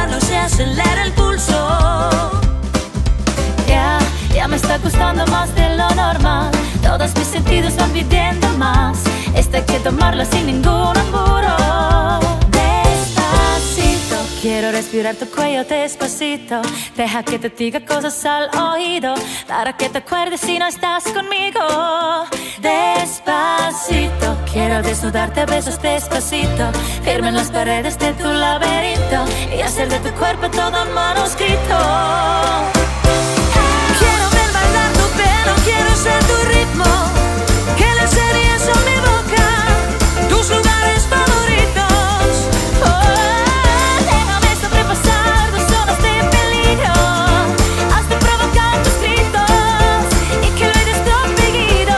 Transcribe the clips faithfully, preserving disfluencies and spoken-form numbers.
besarnos se acelera el pulso. Ya, ya me está gustando más de lo normal. Todos mis sentidos van pidiendo más. Esta hay que tomarla sin ningún apuro. Despacito, quiero respirar tu cuello despacito. Deja que te diga cosas al oído, para que te acuerdes si no estás conmigo. Despacito, quiero desnudarte a besos despacito, firme en las paredes de tu laberinto y hacer de tu cuerpo todo un manuscrito. Quiero ver bailar tu pelo, quiero ser tu ritmo, que lencerías son mi boca, tus lugares favoritos. Oh, déjame sobrepasar dos zonas de peligro, hasta provocar tus gritos y que olvides tu apellido.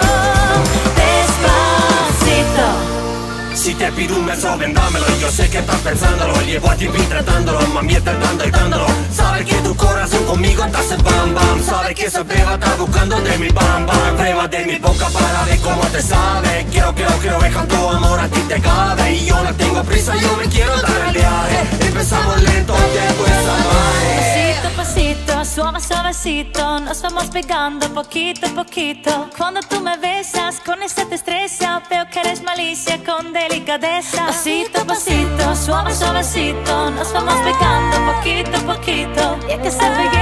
Despacito. Si te pido un beso, ven dámelo. Yo sé que estás pensándolo, llevo a tiempo tratándolo, mami está dando y dándolo. Sabes que tu corazón conmigo te hace bam bam. Sabes que esa prueba está buscando de mi bam bam. Prueba de mi boca para ver cómo te sabe. Quiero, quiero, quiero ver cuánto amor a ti te cabe. Y yo no tengo prisa, yo me quiero dar el viaje. Empezamos lento, después salvaje. Pasito a pasito, suave suavecito, nos vamos pegando poquito a poquito. Cuando tú me besas con esa destreza, veo que eres malicia con delicadeza. Pasito a pasito, suave suavecito, nos vamos pegando poquito a poquito. Y es que se pega